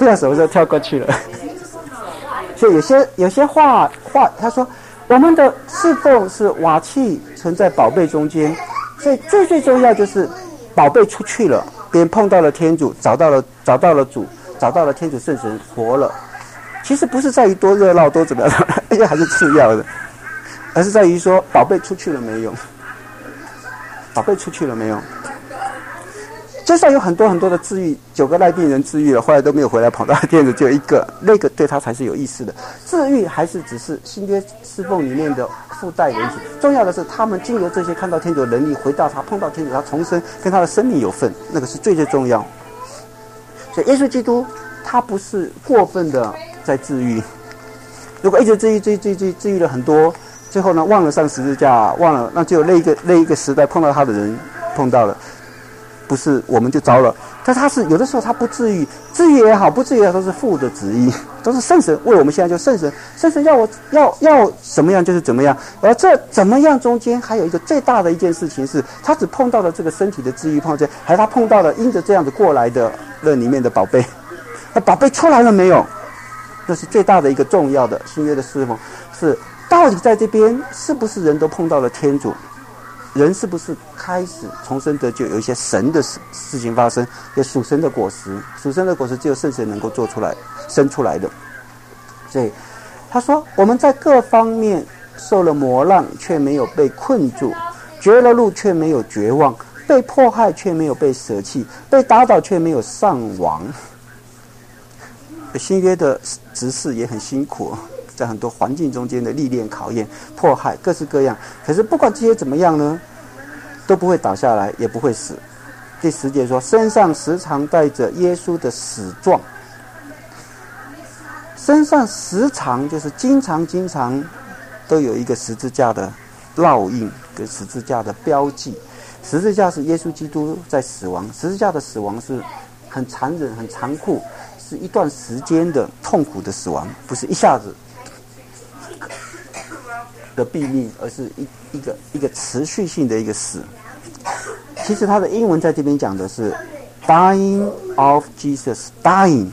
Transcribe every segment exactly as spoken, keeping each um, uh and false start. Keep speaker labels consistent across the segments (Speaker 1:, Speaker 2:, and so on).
Speaker 1: 不知道什么时候跳过去了。所以有些有些话话，他说我们的侍奉是瓦器存在宝贝中间，所以最最重要就是宝贝出去了，别人碰到了天主，找到了找到了主，找到了天主圣神，活了。其实不是在于多热闹多怎么样，而且还是次要的，而是在于说宝贝出去了没有？宝贝出去了没有？街上有很多很多的治愈，九个赖病人治愈了，后来都没有回来捧到天主，只有一个，那个对他才是有意思的。治愈还是只是新约侍奉里面的附带人体，重要的是他们经由这些看到天主的能力，回到他碰到天主，他重生，跟他的生命有份，那个是最最重要。所以耶稣基督他不是过分的在治愈，如果一直治愈治愈治愈治愈治愈了很多，最后呢忘了上十字架，忘了，那只有那一个那一个时代碰到他的人碰到了。不是我们就糟了，但他是有的时候他不治愈，治愈也好，不治愈也好，都是父的旨意，都是圣神为我们现在就圣神，圣神要我要要怎么样就是怎么样，而这怎么样中间还有一个最大的一件事情是，他只碰到了这个身体的治愈，碰到这，还是他碰到了因着这样子过来的那里面的宝贝，那宝贝出来了没有？那是最大的一个重要的新约的侍奉，是到底在这边是不是人都碰到了天主？人是不是开始重生得救，有一些神的事事情发生，有属神的果实，属神的果实只有圣神能够做出来生出来的。所以他说我们在各方面受了磨难，却没有被困住，绝了路却没有绝望，被迫害却没有被舍弃，被打倒却没有丧亡。新约的执事也很辛苦，在很多环境中间的历练、考验、迫害，各式各样。可是不管这些怎么样呢，都不会倒下来，也不会死。第十节说，身上时常带着耶稣的死状。身上时常就是经常经常都有一个十字架的烙印跟十字架的标记。十字架是耶稣基督在死亡，十字架的死亡是很残忍、很残酷，是一段时间的痛苦的死亡，不是一下子的毙命，而是一一个一个持续性的一个死。其实它的英文在这边讲的是 dying of Jesus dying，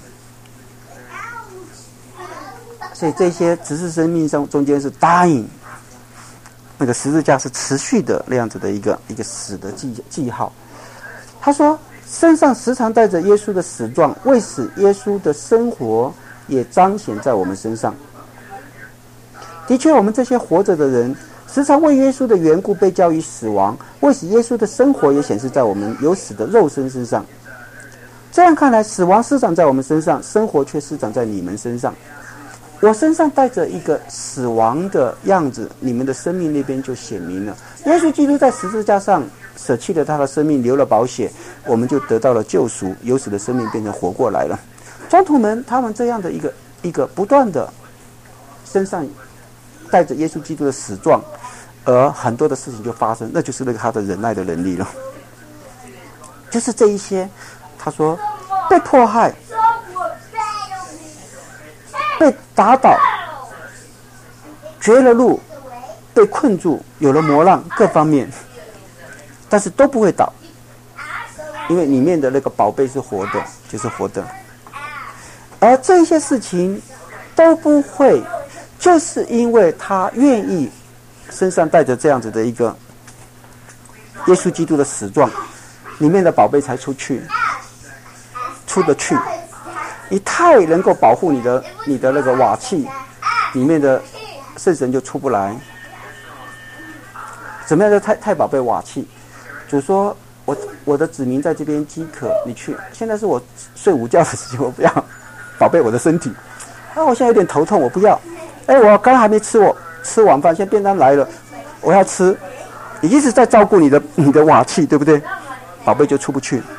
Speaker 1: 所以这些执事生命上中间是 dying， 那个十字架是持续的那样子的一个一个死的记记号。他说身上时常带着耶稣的死状，为使耶稣的生活也彰显在我们身上。的确，我们这些活着的人时常为耶稣的缘故被交于死亡，为使耶稣的生活也显示在我们有死的肉身身上。这样看来，死亡施展在我们身上，生活却施展在你们身上。我身上带着一个死亡的样子，你们的生命那边就显明了。耶稣基督在十字架上舍弃了他的生命，流了宝血，我们就得到了救赎，有死的生命变成活过来了。宗徒们他们这样的一个一个不断的身上带着耶稣基督的死状，而很多的事情就发生，那就是那个他的忍耐的能力了。就是这一些，他说被迫害，被打倒，绝了路，被困住，有了磨难，各方面，但是都不会倒，因为里面的那个宝贝是活的，就是活的。而这些事情都不会，就是因为他愿意身上带着这样子的一个耶稣基督的死状，里面的宝贝才出去，出得去。你太能够保护你的你的那个瓦器，里面的圣神就出不来。怎么样的太太宝贝瓦器？主说我我的子民在这边饥渴，你去。现在是我睡午觉的时间，我不要宝贝我的身体。啊，我现在有点头痛，我不要。哎，我刚还没吃我吃晚饭，现在便当来了，我要吃。你一直在照顾你的你的瓦器，对不对？宝贝就出不去，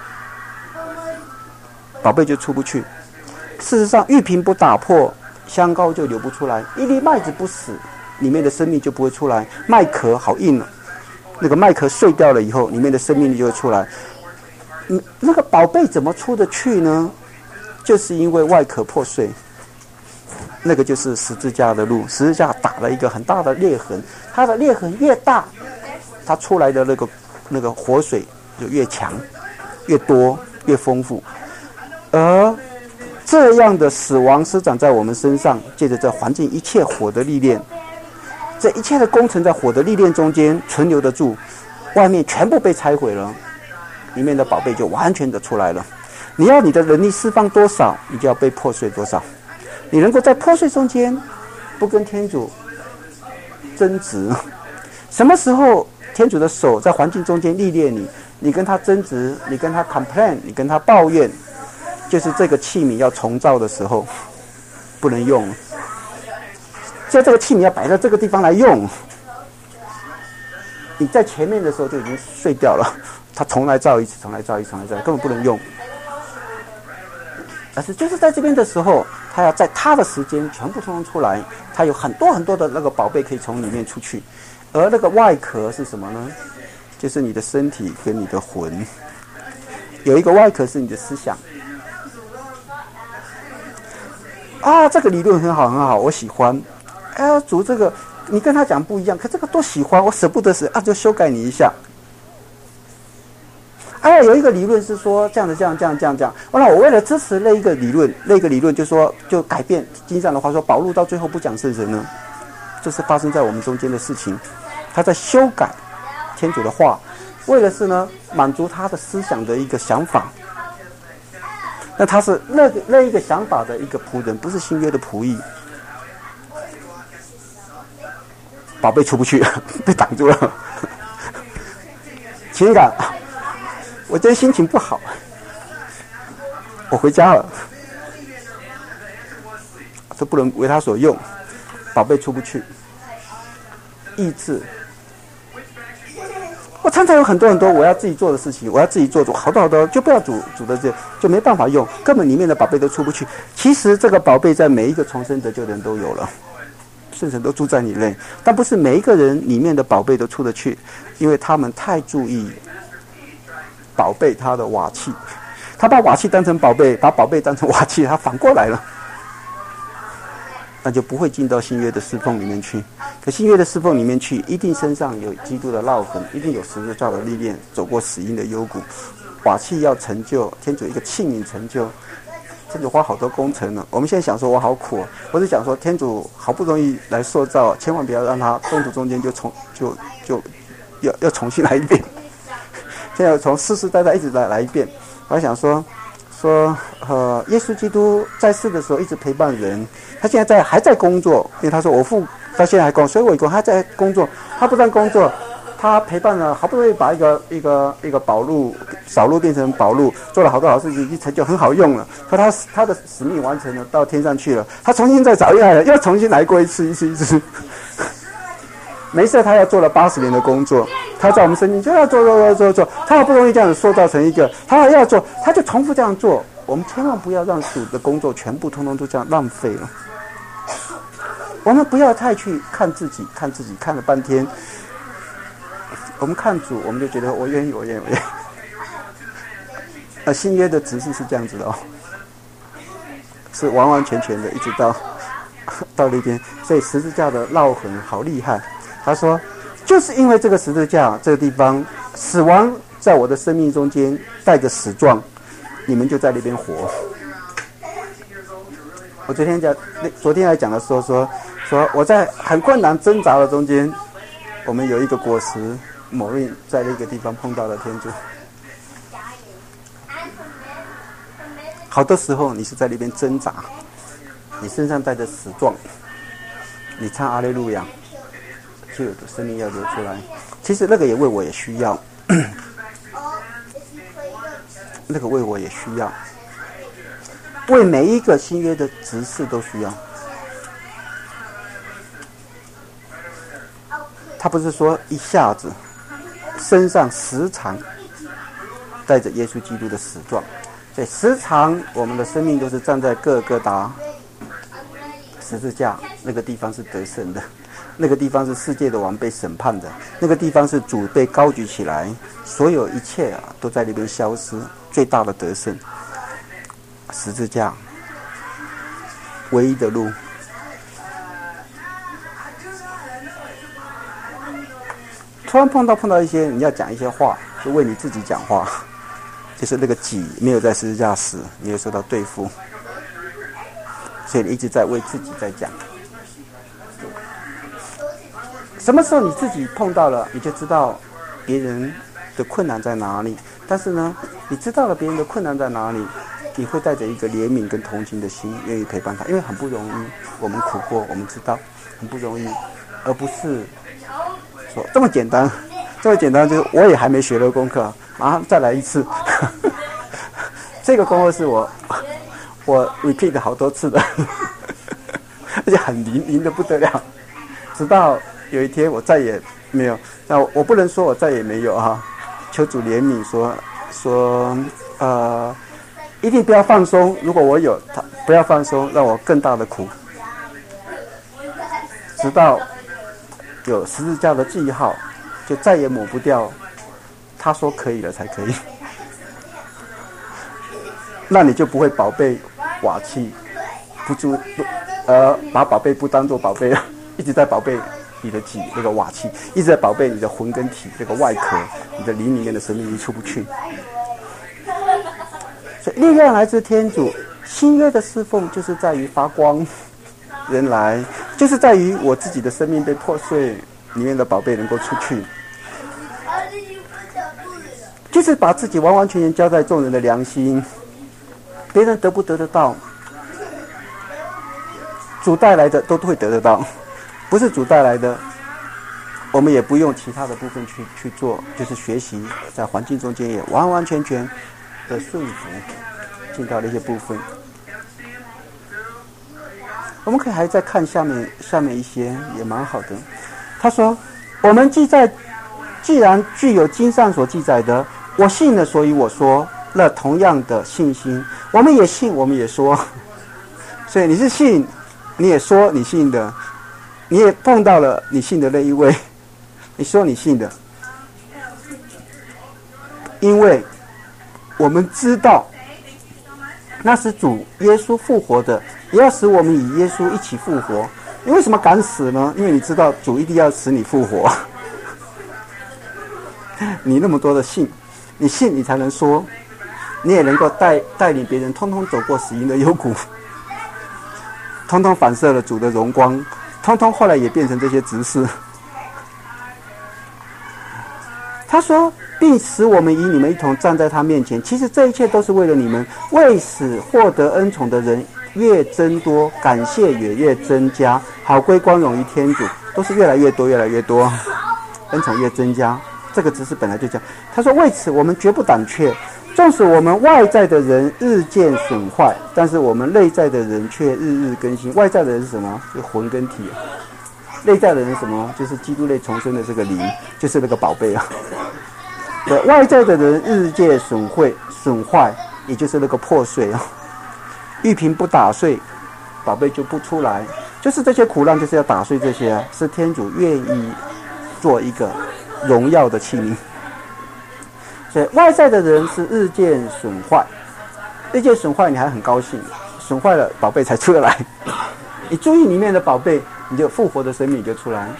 Speaker 1: 宝贝就出不去。事实上，玉瓶不打破，香膏就流不出来。一粒麦子不死，里面的生命就不会出来。麦壳好硬了，那个麦壳碎掉了以后，里面的生命力就会出来。嗯，那个宝贝怎么出得去呢？就是因为外壳破碎。那个就是十字架的路，十字架打了一个很大的裂痕，它的裂痕越大，它出来的那个那个活水就越强、越多、越丰富。而这样的死亡施展在我们身上，借着这环境一切火的历练，这一切的工程在火的历练中间存留得住，外面全部被拆毁了，里面的宝贝就完全的出来了。你要你的能力释放多少，你就要被破碎多少。你能够在破碎中间不跟天主争执，什么时候天主的手在环境中间历练你，你跟他争执，你跟他 complain， 你跟他抱怨，就是这个器皿要重造的时候，不能用。就这个器皿要摆在这个地方来用，你在前面的时候就已经碎掉了，他重来造一次，重来造一次，重来造一次，根本不能用。但是就是在这边的时候，他要在他的时间全部通通出来，他有很多很多的那个宝贝可以从里面出去。而那个外壳是什么呢？就是你的身体跟你的魂。有一个外壳是你的思想。啊，这个理论很好很好，我喜欢。哎呀，主这个你跟他讲不一样，可这个多喜欢，我舍不得死啊，就修改你一下。哎呀，有一个理论是说这样的，这样这样这样这样。那我为了支持那一个理论，那个理论就说就改变经上的话说，保禄到最后不讲圣神呢，这是发生在我们中间的事情。他在修改天主的话，为了是呢满足他的思想的一个想法。那他是那个那一个想法的一个仆人，不是新约的仆役。宝贝出不去，被挡住了。情感，我今天心情不好，我回家了，这不能为他所用，宝贝出不去。意志，我常常有很多很多我要自己做的事情，我要自己做，好多好多，就不要主主的这，就没办法用，根本里面的宝贝都出不去。其实这个宝贝在每一个重生得救的人都有了，圣神都住在你内，但不是每一个人里面的宝贝都出得去，因为他们太注意宝贝他的瓦器，他把瓦器当成宝贝，把宝贝当成瓦器，他反过来了，那就不会进到新约的侍奉里面去。可新约的侍奉里面去，一定身上有基督的烙痕，一定有十字架的历练，走过死荫的幽谷。瓦器要成就，天主一个器皿成就，天主花好多工程呢。我们现在想说我好苦，我是想说天主好不容易来塑造，千万不要让他中途中间就重就就要要重新来一遍。现在从世世代代一直来来一遍。我还想说说呃，耶稣基督在世的时候一直陪伴人，他现在在还在工作，因为他说我父到现在还工作，所以我以后他在工作，他不但工作，他陪伴了，好不容易把一个一个一个宝路扫路变成宝路，做了好多好事情，已经成就很好用了。可他他的使命完成了，到天上去了，他重新再找一来，又重新来过一次，一次一次。没事，他要做了八十年的工作，他在我们身边就要做做做做做，他好不容易这样子塑造成一个，他还要做，他就重复这样做。我们千万不要让主的工作全部通通都这样浪费了。我们不要太去看自己，看自己看了半天，我们看主，我们就觉得我愿意，我愿意，我愿意。那新约的执事是这样子的哦，是完完全全的，一直到到那边，所以十字架的烙痕好厉害。他说，就是因为这个十字架这个地方，死亡在我的生命中间带着死状，你们就在那边活。我昨天讲，昨天来讲的时候说说我在很困难挣扎的中间，我们有一个果实某人在那个地方碰到了天主。好多时候你是在那边挣扎，你身上带着死状，你唱阿肋路亚，就有的生命要流出来。其实那个也为我也需要，那个为我也需要，为每一个新约的执事都需要。他不是说一下子，身上时常带着耶稣基督的死状，所以时常我们的生命都是站在各个达十字架那个地方是得胜的，那个地方是世界的王被审判的，那个地方是主被高举起来，所有一切啊都在那边消失，最大的得胜，十字架唯一的路。突然碰到碰到一些你要讲一些话，就为你自己讲话，就是那个己没有在十字架死，没有受到对付。 所以你一直在为自己在讲。什么时候你自己碰到了，你就知道别人的困难在哪里。但是呢，你知道了别人的困难在哪里，你会带着一个怜悯跟同情的心，愿意陪伴他，因为很不容易，我们苦过，我们知道很不容易，而不是说这么简单，这么简单就是我也还没学了功课，马上再来一次。这个功课是我我 repeat 好多次的，而且很灵灵的不得了，直到有一天我再也没有，那我不能说我再也没有哈、啊，求主怜悯说说呃。一定不要放松，如果我有，他不要放松，让我更大的苦，直到有十字架的记号，就再也抹不掉。他说可以了才可以，那你就不会宝贝瓦器，不注不呃把宝贝不当作宝贝了，一直在宝贝你的体那个瓦器，一直在宝贝你的魂跟体这个外壳，你的灵里面的生命力出不去。所以力量来自天主，新约的侍奉就是在于发光，人来就是在于我自己的生命被破碎，里面的宝贝能够出去，就是把自己完完全全交在众人的良心，别人得不得得到，主带来的都会得得到，不是主带来的，我们也不用其他的部分去去做，就是学习在环境中间也完完全全的顺服，进到了一些部分。我们可以还再看下面下面一些，也蛮好的。他说：“我们既在，既然具有经上所记载的，我信了，所以我说了同样的信心。我们也信，我们也说。所以你是信，你也说你信的，你也碰到了你信的那一位，你说你信的，因为。”我们知道，那是主耶稣复活的，也要使我们与耶稣一起复活。你为什么敢死呢？因为你知道主一定要使你复活。你那么多的信，你信你才能说，你也能够带带领别人，通通走过死荫的幽谷，通通反射了主的荣光，通通后来也变成这些执事。他说，并使我们与你们一同站在他面前。其实这一切都是为了你们，为使获得恩宠的人越增多，感谢也越增加，好归光荣于天主。都是越来越多，越来越多，恩宠越增加。这个只是本来就这样。他说，为此我们绝不胆怯，纵使我们外在的人日渐损坏，但是我们内在的人却日日更新。外在的人是什么？是魂跟体。内在的人是什么？就是基督内重生的这个灵，就是那个宝贝啊。对，外在的人日渐损坏，损坏，也就是那个破碎啊。玉瓶不打碎，宝贝就不出来。就是这些苦难，就是要打碎这些啊，是天主愿意做一个荣耀的器皿。所以外在的人是日渐损坏，日渐损坏，你还很高兴，损坏了，宝贝才出来。你注意里面的宝贝，你就复活的生命就出来。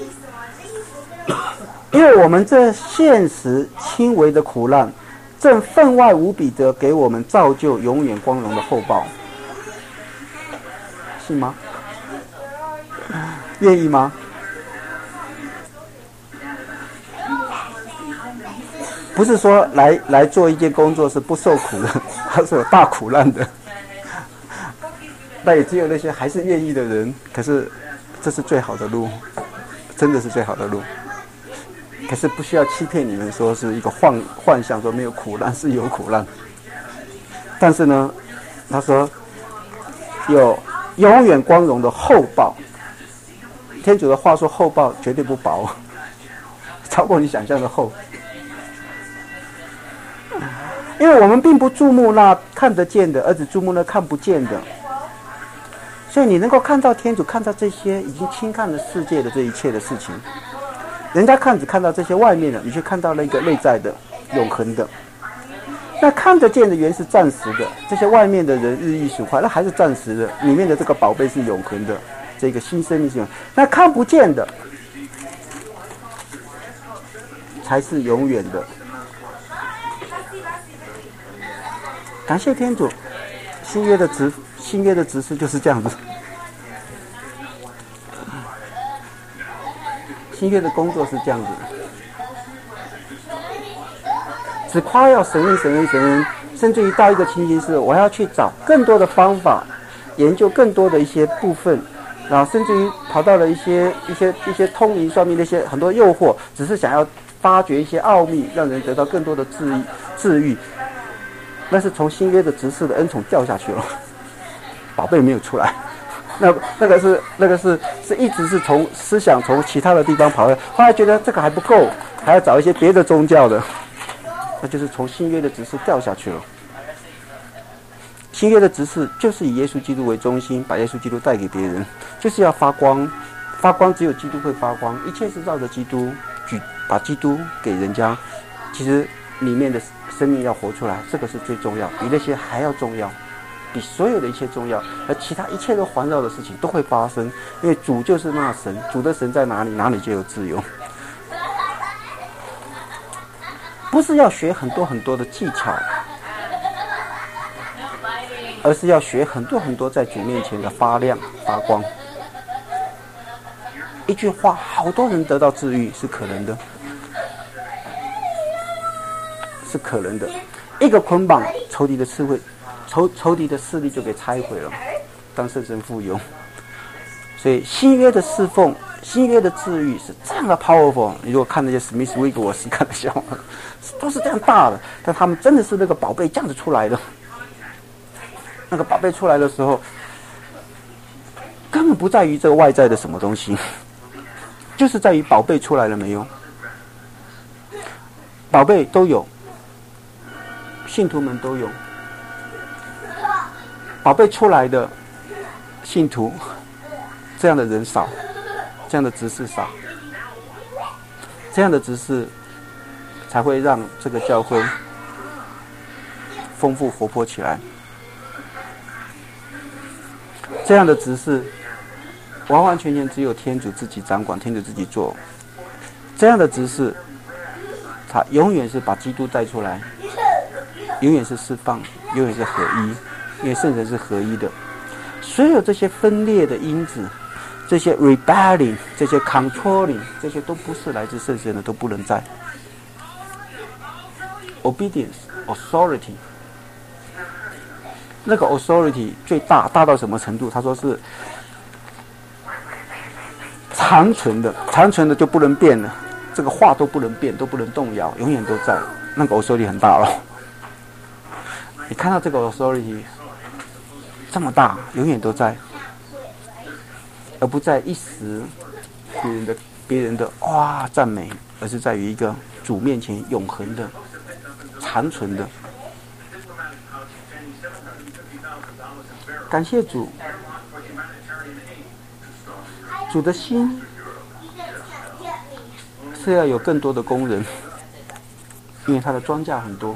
Speaker 1: 因为我们这现实轻微的苦难，正分外无比的给我们造就永远光荣的后报，信吗？愿意吗？不是说来来做一件工作是不受苦的，它是有大苦难的。那也只有那些还是愿意的人，可是这是最好的路，真的是最好的路。可是不需要欺骗你们说是一个幻幻想，说没有苦难，是有苦难。但是呢，他说有永远光荣的厚报。天主的话说厚报绝对不薄，超过你想象的厚。因为我们并不注目那看得见的，而只注目那看不见的。所以你能够看到天主，看到这些已经轻看了世界的这一切的事情。人家看只看到这些外面的，你却看到那个内在的、永恒的。那看得见的原是暂时的，这些外面的人日益损坏，那还是暂时的。里面的这个宝贝是永恒的，这个新生命是永恒。那看不见的才是永远的。感谢天主，新约的指新约的执事就是这样子，新约的工作是这样子，只夸耀神恩神恩神恩，甚至于到一个情形是，我要去找更多的方法，研究更多的一些部分，然后甚至于跑到了一些一些一些通灵算命的一些很多诱惑，只是想要发掘一些奥秘，让人得到更多的治愈治愈。那是从新约的执事的恩宠掉下去了，宝贝没有出来。那那个是那个是是一直是从思想从其他的地方跑来，后来觉得这个还不够，还要找一些别的宗教的，那就是从新约的执事掉下去了。新约的执事就是以耶稣基督为中心，把耶稣基督带给别人，就是要发光，发光只有基督会发光，一切是绕着基督，举把基督给人家。其实里面的生命要活出来，这个是最重要，比那些还要重要，比所有的一切重要，而其他一切都环绕的事情都会发生，因为主就是那神，主的神在哪里，哪里就有自由。不是要学很多很多的技巧，而是要学很多很多在主面前的发亮发光。一句话，好多人得到治愈是可能的，是可能的。一个捆绑，仇敌的刺会，仇仇敌的势力就给拆毁了。当圣神富有，所以新约的侍奉，新约的治愈是这样的 powerful。你如果看那些史密斯威格，我是看得笑，都是这样大的，但他们真的是那个宝贝这样子出来的。那个宝贝出来的时候，根本不在于这个外在的什么东西，就是在于宝贝出来了没有。宝贝都有，信徒们都有。宝贝出来的信徒，这样的人少，这样的执事少，这样的执事才会让这个教会丰富活泼起来。这样的执事完完全全只有天主自己掌管，天主自己做。这样的执事他永远是把基督带出来，永远是释放，永远是合一，因为圣神是合一的。所有这些分裂的因子，这些 rebelling， 这些 controlling， 这些都不是来自圣神的，都不能在。obedience authority， 那个 authority 最大大到什么程度？他说是长存的，长存的就不能变了，这个话都不能变，都不能动摇，永远都在。那个 authority 很大了。你看到这个 authority 这么大，永远都在，而不在一时别人的别人的哇赞美，而是在于一个主面前永恒的、长存的。感谢主，主的心是要有更多的工人，因为他的庄稼很多。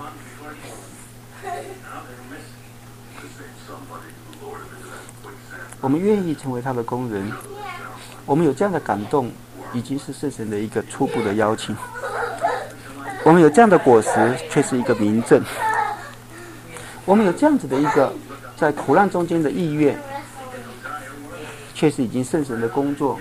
Speaker 1: 我们愿意成为他的工人，我们有这样的感动，已经是圣神的一个初步的邀请。我们有这样的果实，却是一个明证。我们有这样子的一个在苦难中间的意愿，却是已经圣神的工作，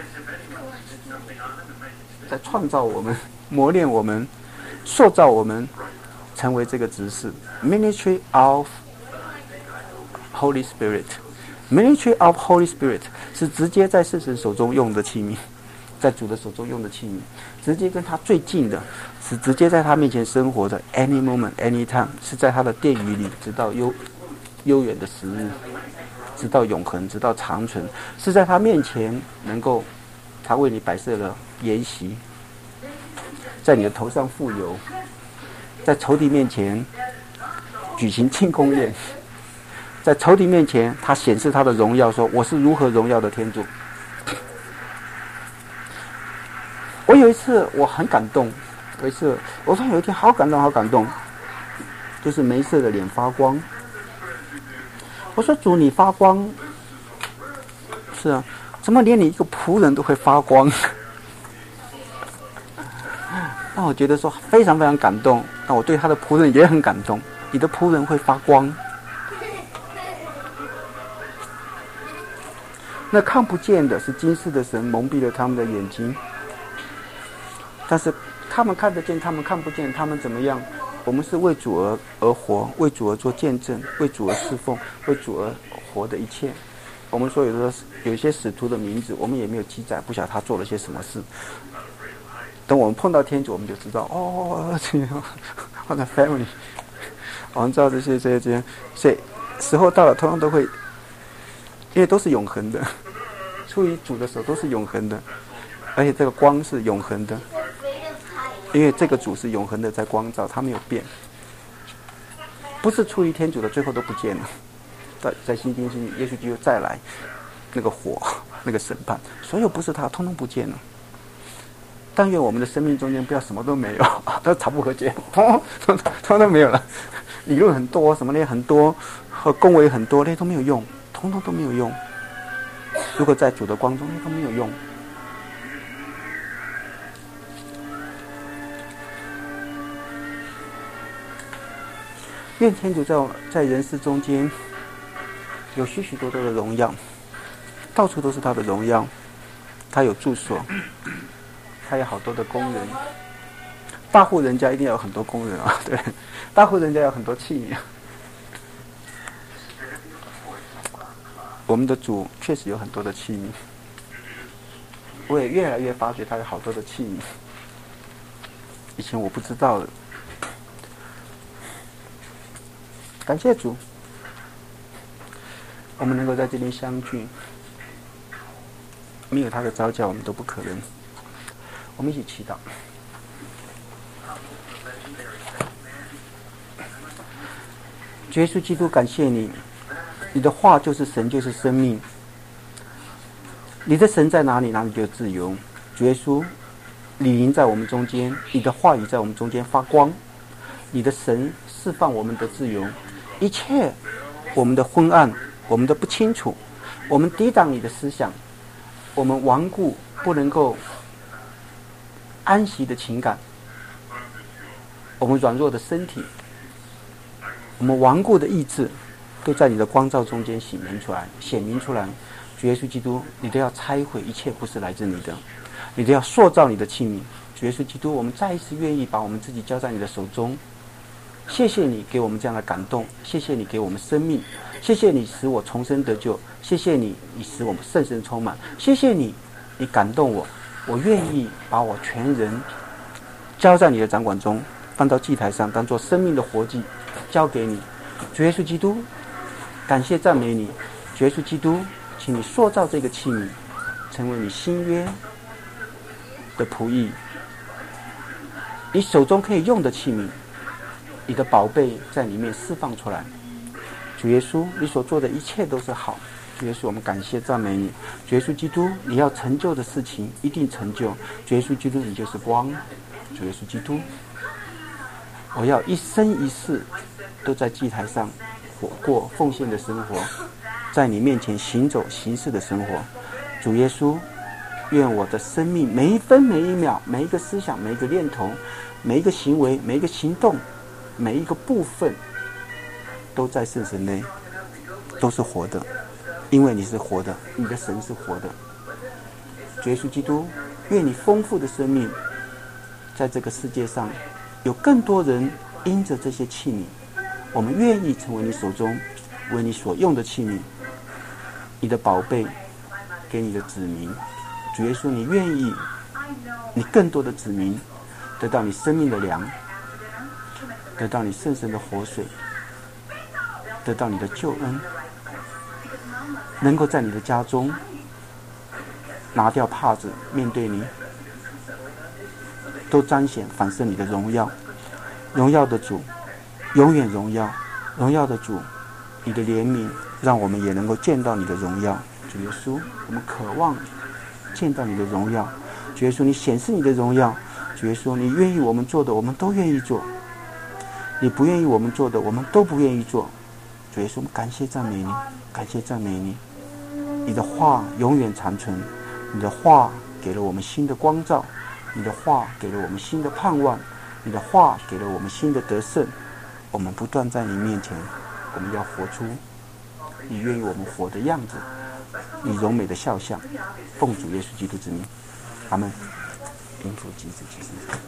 Speaker 1: 在创造我们、磨练我们、塑造我们，成为这个执事。Ministry of Holy Spirit。Ministry of Holy Spirit 是直接在圣神手中用的器皿，在主的手中用的器皿，直接跟他最近的，是直接在他面前生活的 any moment any time， 是在他的殿宇里，直到悠悠远的时日，直到永恒，直到长存，是在他面前能够，他为你摆设了筵席，在你的头上傅油，在仇敌面前举行庆功宴。在仇敌面前，他显示他的荣耀，说我是如何荣耀的天主。我有一次我很感动，有一次我说有一天好感动好感动，就是梅瑟的脸发光。我说主你发光，是啊，怎么连你一个仆人都会发光？让我觉得说非常非常感动，那我对他的仆人也很感动。你的仆人会发光。 那看不见的是今世的神蒙蔽了他们的眼睛，但是他们看得见，他们看不见，他们怎么样？我们是为主而而活，为主而做见证，为主而侍奉，为主而活的一切。我们说有的有一些使徒的名字，我们也没有记载，不晓得他做了些什么事。等我们碰到天主，我们就知道哦，这样，我的 family， 我们知道这些这些这些，所以时候到了，通常都会，因为都是永恒的，出于主的时候都是永恒的，而且这个光是永恒的。因为这个主是永恒的在光照，他没有变，不是出于天主的，最后都不见了。在在新天新地，耶稣基督再来，那个火，那个审判，所有不是他，通通不见了。但愿我们的生命中间不要什么都没有，都吵不和解，通通通通没有了。理论很多，什么的很多，和恭维很多，那都没有用，通通都没有用。如果在主的光中，那都没有用。愿天主在在人世中间有许许多多的荣耀，到处都是他的荣耀。他有住所，他有好多的工人。大户人家一定要有很多工人啊，对，大户人家有很多器皿。我们的主确实有很多的器皿，我也越来越发觉他有好多的器皿，以前我不知道的。感谢主，我们能够在这边相聚，没有他的召叫，我们都不可能。我们一起祈祷。主耶稣基督，感谢你，你的话就是神，就是生命。你的神在哪里，哪里就有自由。主耶稣，你临在我们中间，你的话语在我们中间发光，你的神释放我们的自由。一切我们的昏暗，我们的不清楚，我们抵挡你的思想，我们顽固不能够安息的情感，我们软弱的身体，我们顽固的意志，都在你的光照中间显明出来，显明出来。主耶稣基督，你都要拆毁一切不是来自你的，你都要塑造你的器皿。主耶稣基督，我们再一次愿意把我们自己交在你的手中。谢谢你给我们这样的感动，谢谢你给我们生命，谢谢你使我重生得救，谢谢你，你使我们圣神充满，谢谢你，你感动我，我愿意把我全人交在你的掌管中，放到祭台上，当作生命的活祭，交给你。主耶稣基督，感谢赞美你。主耶稣基督，请你塑造这个器皿，成为你新约的仆役，你手中可以用的器皿，你的宝贝在里面释放出来。主耶稣，你所做的一切都是好。主耶稣，我们感谢赞美你。主耶稣基督，你要成就的事情一定成就。主耶稣基督，你就是光。主耶稣基督，我要一生一世都在祭台上活过奉献的生活，在你面前行走行事的生活。主耶稣，愿我的生命每一分每一秒，每一个思想，每一个念头，每一个行为，每一个行动，每一个部分，都在圣神内，都是活的，因为你是活的，你的神是活的。主耶稣基督，愿你丰富的生命在这个世界上有更多人因着这些器皿，我们愿意成为你手中为你所用的器皿，你的宝贝给你的子民。主耶稣，你愿意你更多的子民得到你生命的粮，得到你圣神的活水，得到你的救恩，能够在你的家中拿掉帕子，面对你，都彰显反射你的荣耀。荣耀的主，永远荣耀。荣耀的主，你的怜悯让我们也能够见到你的荣耀。主耶稣，我们渴望见到你的荣耀。主耶稣，你显示你的荣耀。主耶稣，你愿意我们做的，我们都愿意做；你不愿意我们做的，我们都不愿意做。主耶稣，我们感谢赞美你，感谢赞美你。你的话永远长存，你的话给了我们新的光照，你的话给了我们新的盼望，你的话给了我们新的得胜。我们不断在你面前，我们要活出你愿意我们活的样子。 你荣美的肖像，奉主耶稣基督之名，阿们。因父及子及圣神。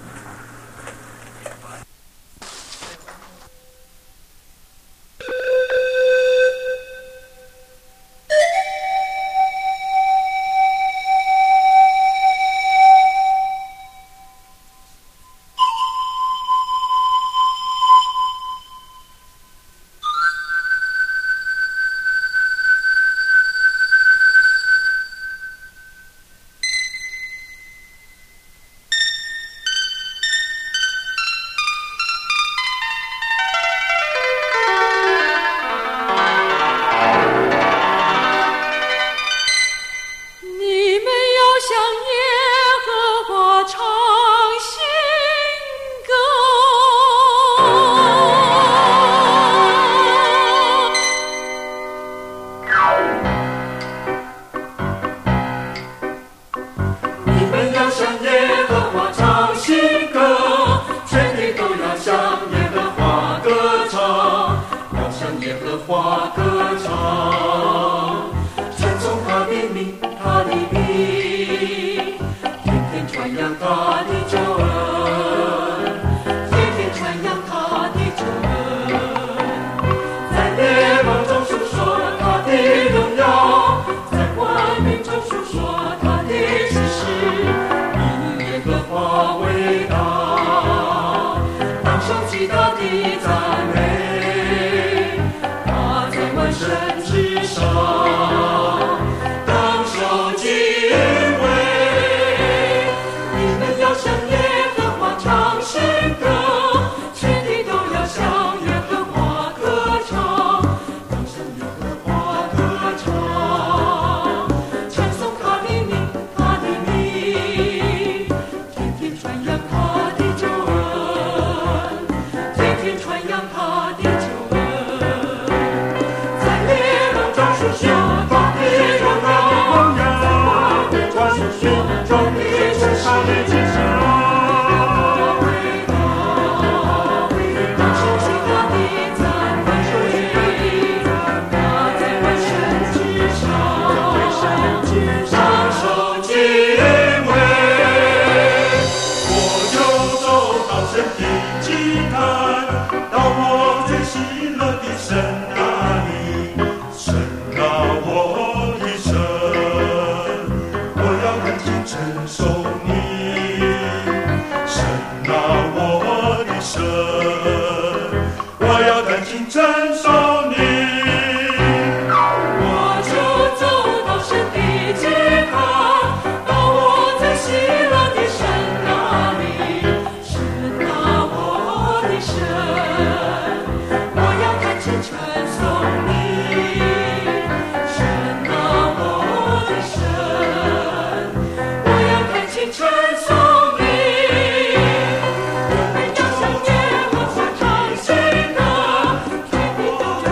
Speaker 2: 我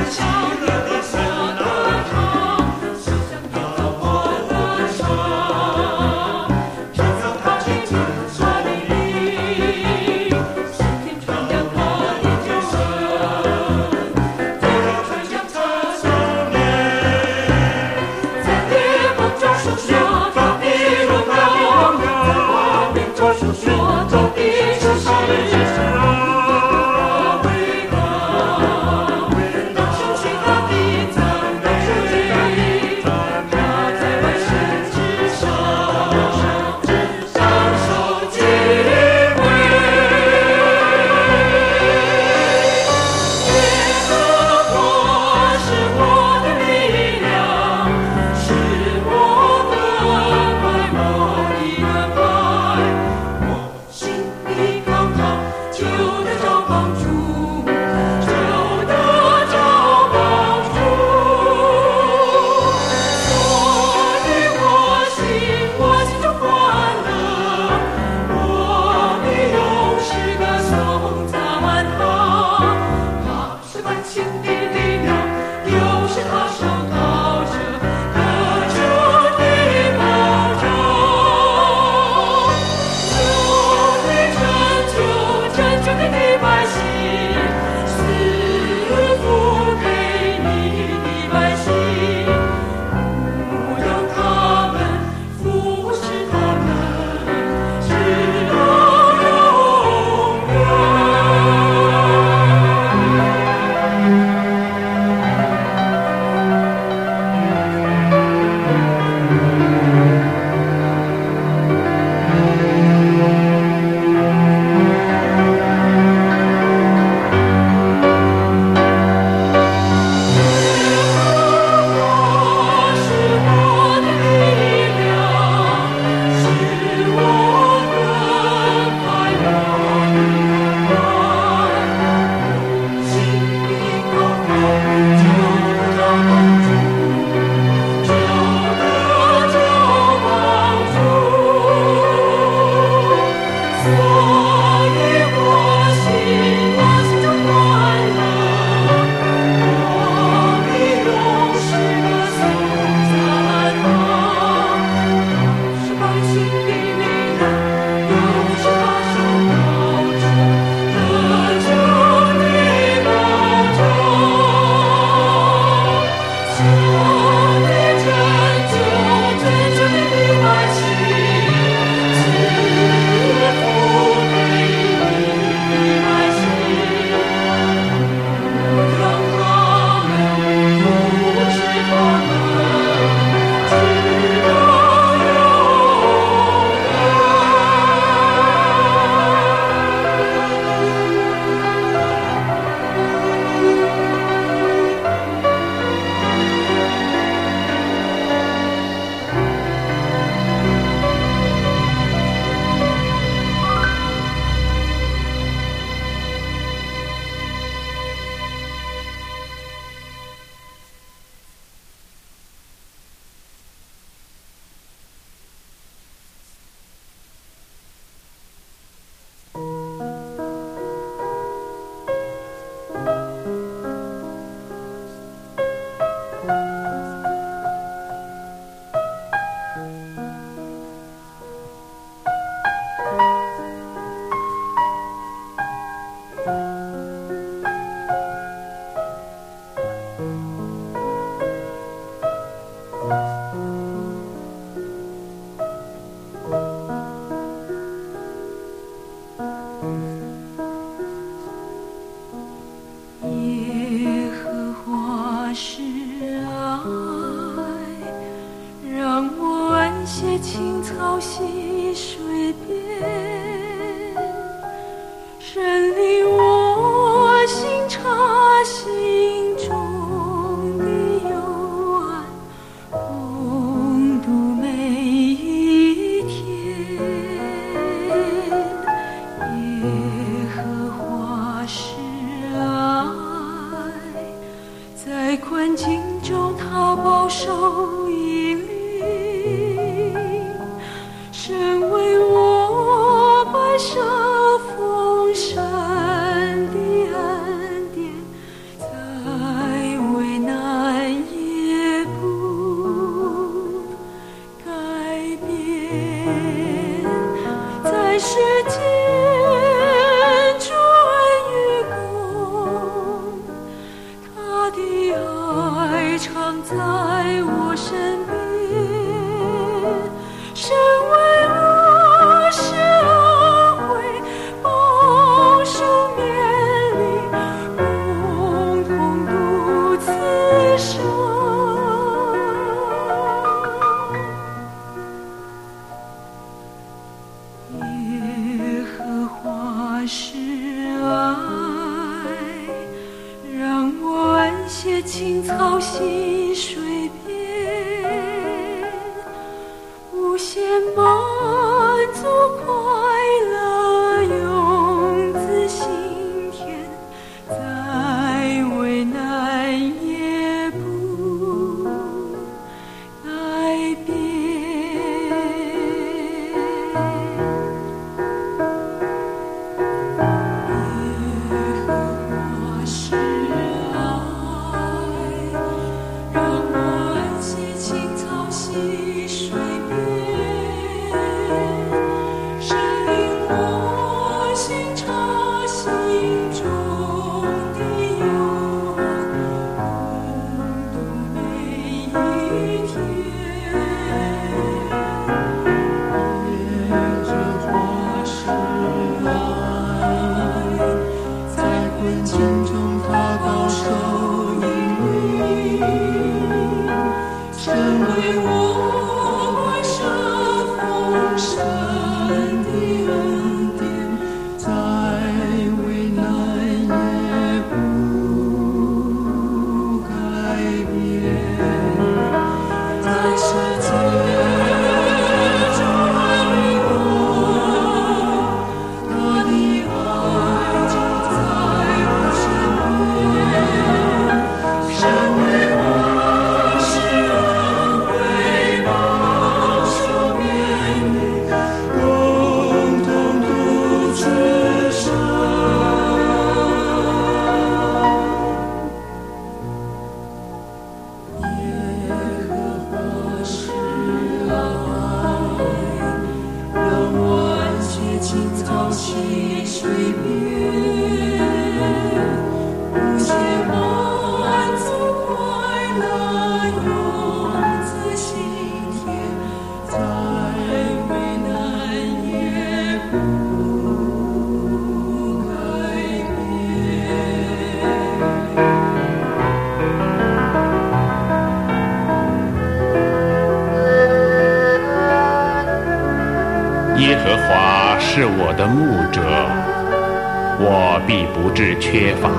Speaker 2: 耶和华是我的牧者，我必不致缺乏。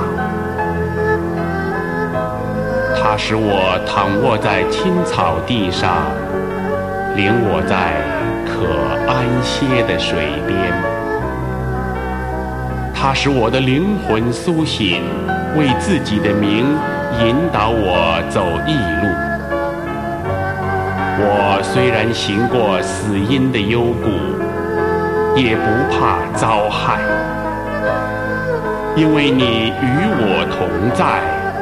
Speaker 2: 他使我躺卧在青草地上，领我在可安歇的水边。他使我的灵魂苏醒，为自己的名引导我走义路。我虽然行过死荫的幽谷，也不怕遭害，因为你与我同在。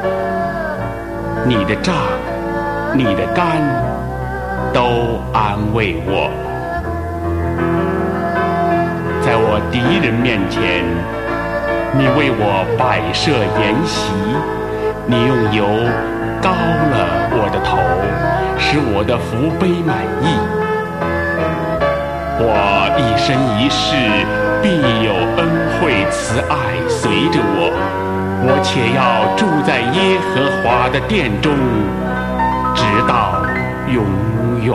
Speaker 2: 你的杖，你的竿，都安慰我。在我敌人面前， 你为我摆设筵席，你用油膏了我的头，使我的福杯满溢。我一生一世必有恩惠慈爱随着我，我且要住在耶和华的殿中，直到永远。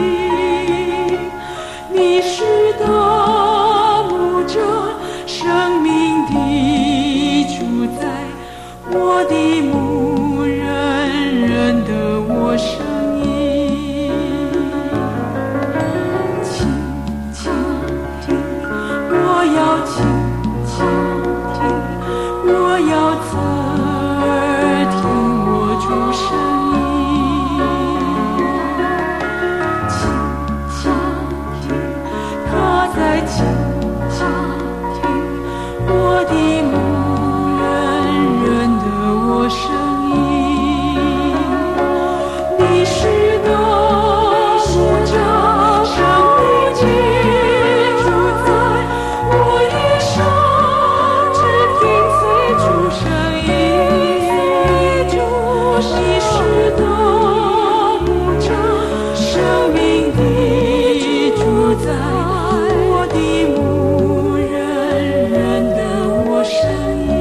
Speaker 3: 生地主宰，我的牧人认得我声音，倾倾听，我要倾倾听，我要侧耳听我主声音，倾倾听，他在倾倾听，我的牧人认得我声音，你是个牧者，生命的主宰，我一生只听随主声音，你是个牧者，生命的主宰，我的牧人认得我声音。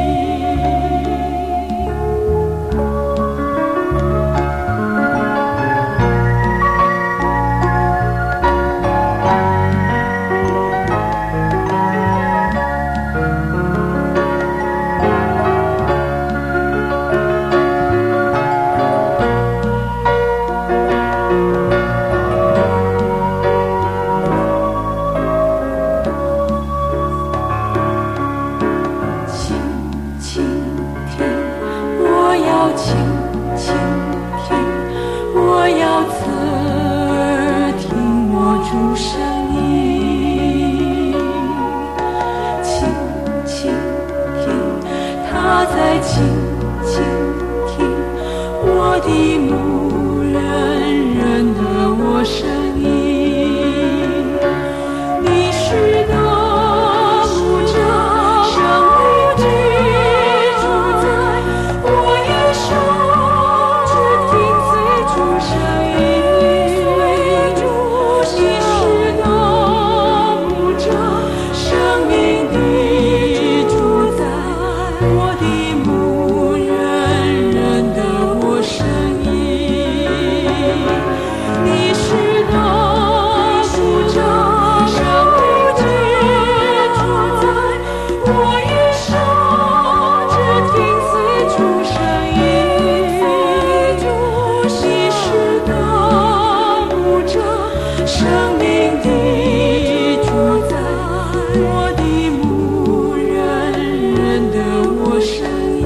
Speaker 3: 倾倾听，我要倾倾听，我要侧耳听我主声音，倾倾听，他在倾倾听，我的牧人认得我声音，你是个牧者，生命的主宰，我一生只听随主声音，你是个牧者，生命的主宰，我的牧人认得我声音，你是个牧者，生命的主宰，我一生只听随主声音，你是个牧者，生命的主宰，我的牧人认得我声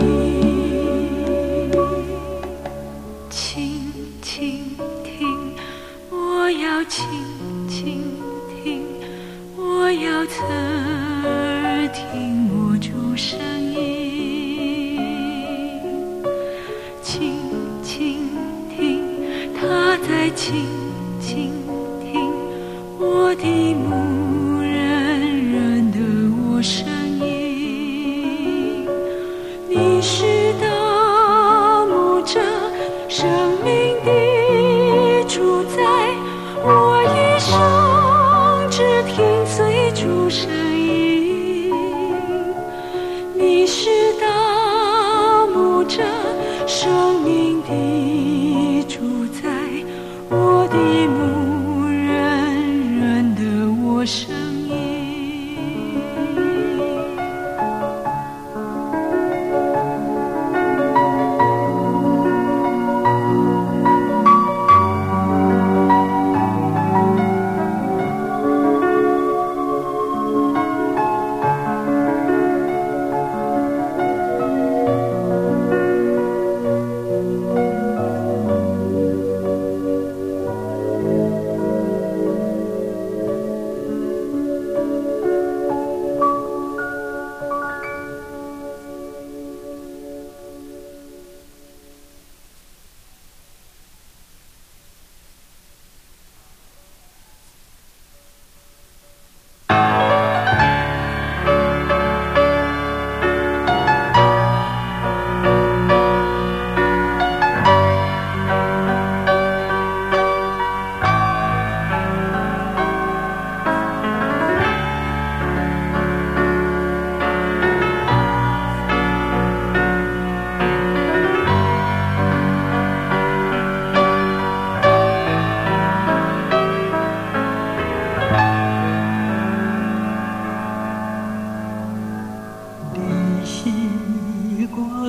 Speaker 3: 音，倾倾听，我要倾倾听，我要侧耳听我主声音，倾倾听，他在倾倾听，我的牧人认得我声音，你是的牧者，生命的主宰，我一生只听随主声音，你是的牧者，生命的主宰，我的牧人认得我声音。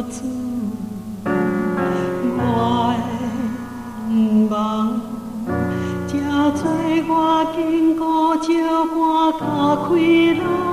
Speaker 4: 主，我的梦，这做我经过照汗甲开路。